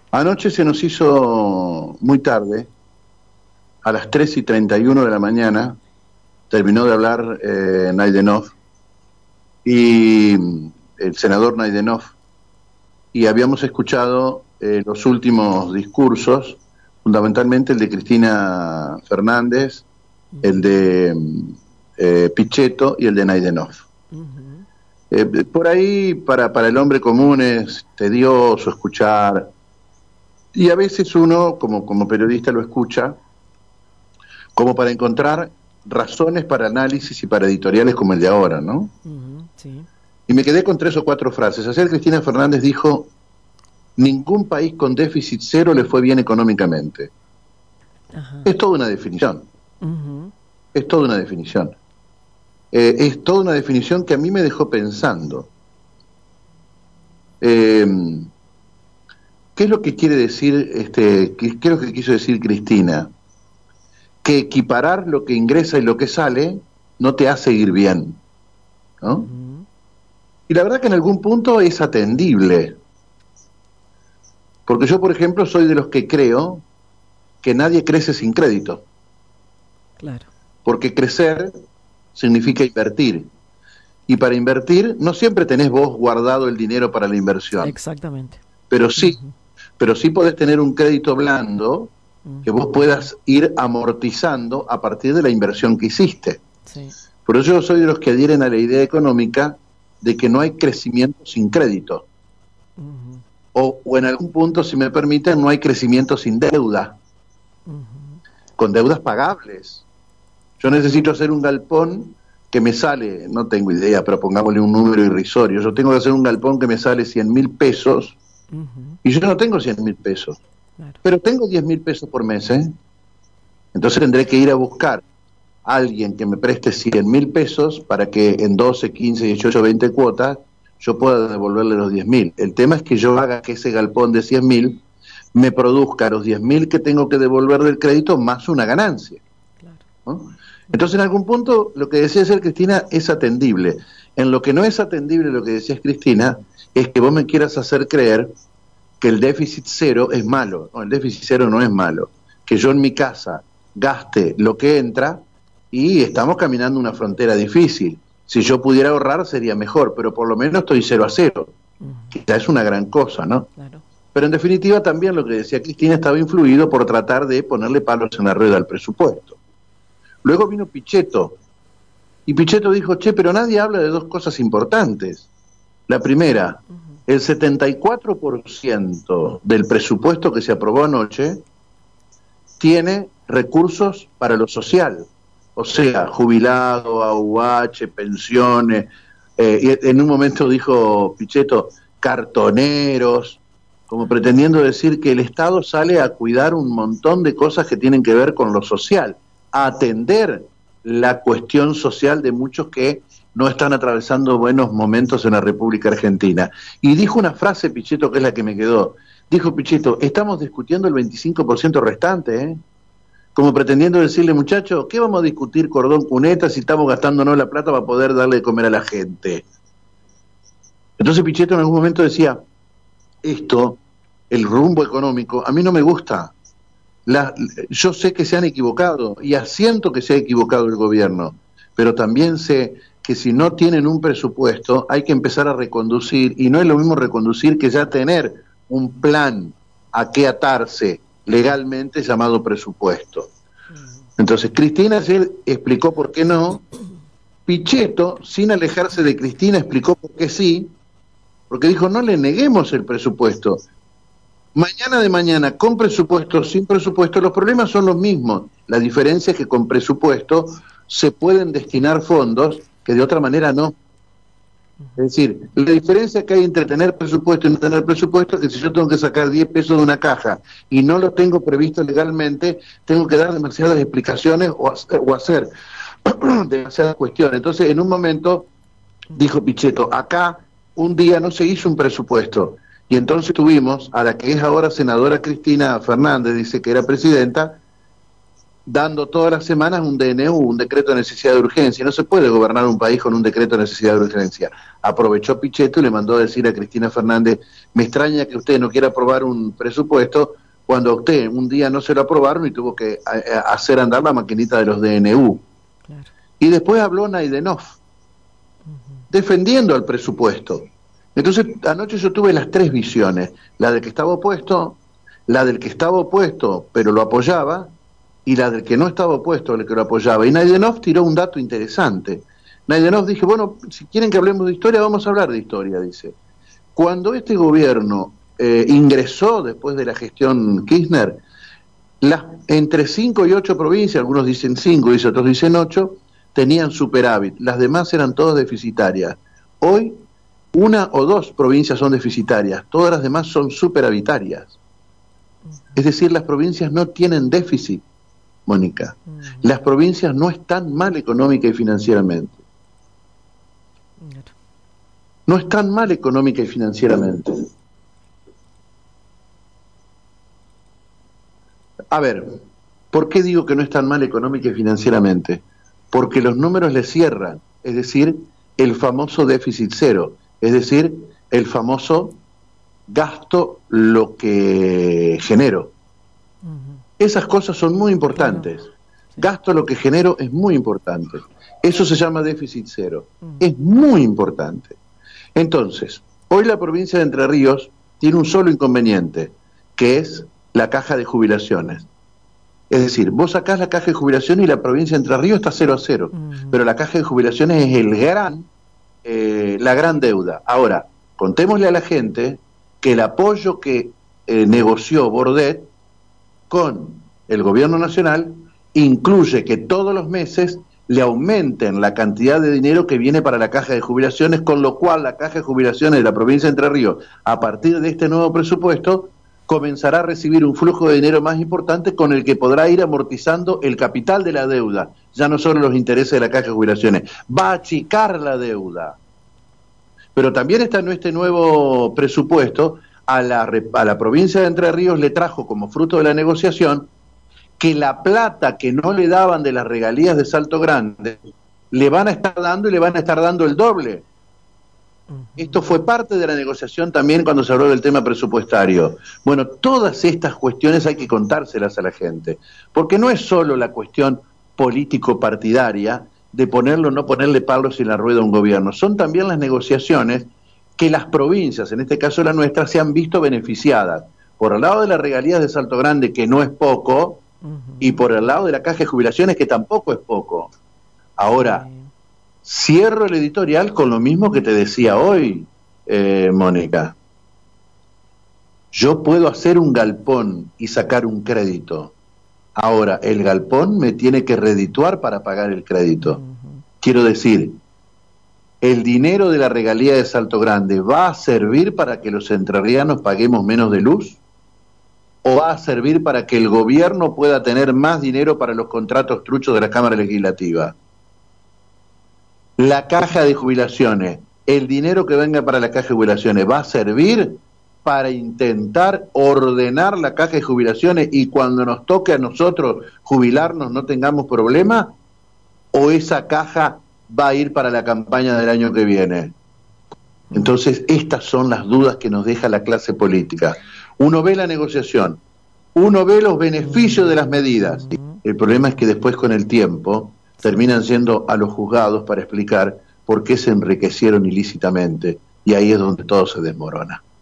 Anoche se nos hizo muy tarde, a las 3:31 de la mañana, terminó de hablar Naidenov y el senador Naidenov, y habíamos escuchado los últimos discursos, fundamentalmente el de Cristina Fernández, el de Pichetto y el de Naidenov. Por ahí, para el hombre común es tedioso escuchar, y a veces uno, como periodista, lo escucha como para encontrar razones para análisis y para editoriales como el de ahora, ¿no? Sí. Y me quedé con 3 o 4 frases. Ayer Cristina Fernández dijo: ningún país con déficit cero le fue bien económicamente. Ajá. Es toda una definición. Ujú. Es toda una definición. Es toda una definición que a mí me dejó pensando. ¿Qué es lo que quiere decir, qué es lo que quiso decir Cristina? Que equiparar lo que ingresa y lo que sale no te hace ir bien, ¿no? Ujú. Y la verdad que en algún punto es atendible. Porque yo, por ejemplo, soy de los que creo que nadie crece sin crédito. Claro. Porque crecer significa invertir. Y para invertir no siempre tenés vos guardado el dinero para la inversión. Exactamente. Pero sí, Ujú. podés tener un crédito blando que vos Ujú. puedas ir amortizando a partir de la inversión que hiciste. Sí. Por eso yo soy de los que adhieren a la idea económica de que no hay crecimiento sin crédito. Ujú. O en algún punto, si me permiten, no hay crecimiento sin deuda, Ujú. con deudas pagables. Yo necesito hacer un galpón que me sale, no tengo idea, pero pongámosle un número irrisorio. Yo tengo que hacer un galpón que me sale 100.000 pesos Ujú. y yo no tengo 100.000 pesos, Claro. pero tengo 10.000 pesos por mes, ¿eh? Entonces tendré que ir a buscar a alguien que me preste 100.000 pesos para que en 12, 15, 18, 20 cuotas yo pueda devolverle los 10.000. El tema es que yo haga que ese galpón de 100.000 me produzca los 10.000 que tengo que devolver del crédito más una ganancia, Claro. ¿no? Entonces, en algún punto, lo que decía ayer Cristina es atendible. En lo que no es atendible, lo que decías Cristina, es que vos me quieras hacer creer que el déficit cero es malo. No, el déficit cero no es malo. Que yo en mi casa gaste lo que entra, y estamos caminando una frontera difícil. Si yo pudiera ahorrar sería mejor, pero por lo menos estoy 0 a 0. Ujú. Quizá es una gran cosa, ¿no? Claro. Pero en definitiva también lo que decía Cristina estaba influido por tratar de ponerle palos en la rueda al presupuesto. Luego vino Pichetto, y Pichetto dijo: che, pero nadie habla de 2 cosas importantes. La primera, Ujú. el 74% del presupuesto que se aprobó anoche tiene recursos para lo social, o sea, jubilado, AUH, pensiones, y en un momento dijo Pichetto, cartoneros, como pretendiendo decir que el Estado sale a cuidar un montón de cosas que tienen que ver con lo social, a atender la cuestión social de muchos que no están atravesando buenos momentos en la República Argentina. Y dijo una frase, Pichetto, que es la que me quedó. Dijo Pichetto: estamos discutiendo el 25% restante, ¿eh? Como pretendiendo decirle: muchachos, ¿qué vamos a discutir cordón cuneta si estamos gastándonos la plata para poder darle de comer a la gente? Entonces Pichetto en algún momento decía: esto, el rumbo económico, a mí no me gusta. Yo sé que se han equivocado y asiento que se ha equivocado el gobierno, pero también sé que si no tienen un presupuesto hay que empezar a reconducir, y no es lo mismo reconducir que ya tener un plan a qué atarse legalmente llamado presupuesto. Ujú. Entonces Cristina ayer explicó por qué no, Pichetto, sin alejarse de Cristina, explicó por qué sí, porque dijo: no le neguemos el presupuesto. Mañana de mañana, con presupuesto, sin presupuesto, los problemas son los mismos. La diferencia es que con presupuesto se pueden destinar fondos que de otra manera no. Es Ujú. decir, la diferencia que hay entre tener presupuesto y no tener presupuesto es que si yo tengo que sacar 10 pesos de una caja y no lo tengo previsto legalmente, tengo que dar demasiadas explicaciones o hacer demasiadas cuestiones. Entonces, en un momento, dijo Pichetto, acá un día no se hizo un presupuesto, y entonces tuvimos a la que es ahora senadora Cristina Fernández, dice que era presidenta, dando todas las semanas un DNU, un decreto de necesidad de urgencia. No se puede gobernar un país con un decreto de necesidad de urgencia. Aprovechó Pichetto y le mandó a decir a Cristina Fernández, me extraña que usted no quiera aprobar un presupuesto cuando a usted un día no se lo aprobaron y tuvo que hacer andar la maquinita de los DNU. Claro. Y después habló Naidenov, defendiendo al presupuesto. Entonces, anoche yo tuve las tres visiones, la del que estaba opuesto, la del que estaba opuesto pero lo apoyaba, y la del que no estaba opuesto, el que lo apoyaba. Y Naidenov tiró un dato interesante. Naidenov dije, bueno, si quieren que hablemos de historia, vamos a hablar de historia, dice. Cuando este gobierno ingresó después de la gestión Kirchner, entre 5 y 8 provincias, algunos dicen 5, otros dicen 8, tenían superávit, las demás eran todas deficitarias. Hoy, 1 o 2 provincias son deficitarias, todas las demás son superavitarias. Es decir, las provincias no tienen déficit, Mónica. Las provincias no están mal económica y financieramente. No están mal económica y financieramente. A ver, ¿por qué digo que no están mal económica y financieramente? Porque los números les cierran, es decir, el famoso déficit cero, es decir, el famoso gasto lo que genero. Esas cosas son muy importantes. Sí. Gasto lo que genero es muy importante. Eso se llama déficit cero. Es muy importante. Entonces, hoy la provincia de Entre Ríos tiene un solo inconveniente, que es la caja de jubilaciones. Es decir, vos sacás la caja de jubilaciones y la provincia de Entre Ríos está 0-0, pero la caja de jubilaciones es la gran deuda. Ahora, contémosle a la gente que el apoyo que negoció Bordet con el gobierno nacional incluye que todos los meses le aumenten la cantidad de dinero que viene para la caja de jubilaciones, con lo cual la caja de jubilaciones de la provincia de Entre Ríos, a partir de este nuevo presupuesto, comenzará a recibir un flujo de dinero más importante con el que podrá ir amortizando el capital de la deuda, ya no solo los intereses de la caja de jubilaciones, va a achicar la deuda. Pero también está en este nuevo presupuesto, a la provincia de Entre Ríos le trajo como fruto de la negociación que la plata que no le daban de las regalías de Salto Grande le van a estar dando y le van a estar dando el doble. Esto fue parte de la negociación también cuando se habló del tema presupuestario. Bueno, todas estas cuestiones hay que contárselas a la gente, porque no es solo la cuestión político-partidaria de ponerlo o no ponerle palos en la rueda a un gobierno, son también las negociaciones que las provincias, en este caso la nuestra, se han visto beneficiadas. Por el lado de las regalías de Salto Grande, que no es poco, y por el lado de la caja de jubilaciones, que tampoco es poco. Ahora, cierro el editorial con lo mismo que te decía hoy, Mónica. Yo puedo hacer un galpón y sacar un crédito. Ahora, el galpón me tiene que redituar para pagar el crédito. Quiero decir, ¿el dinero de la regalía de Salto Grande va a servir para que los entrerrianos paguemos menos de luz? ¿O va a servir para que el gobierno pueda tener más dinero para los contratos truchos de la Cámara Legislativa? La caja de jubilaciones, el dinero que venga para la caja de jubilaciones, ¿va a servir para intentar ordenar la caja de jubilaciones y cuando nos toque a nosotros jubilarnos no tengamos problema? ¿O esa caja va a ir para la campaña del año que viene? Entonces, estas son las dudas que nos deja la clase política. Uno ve la negociación, uno ve los beneficios de las medidas. El problema es que después, con el tiempo, terminan yendo a los juzgados para explicar por qué se enriquecieron ilícitamente, y ahí es donde todo se desmorona.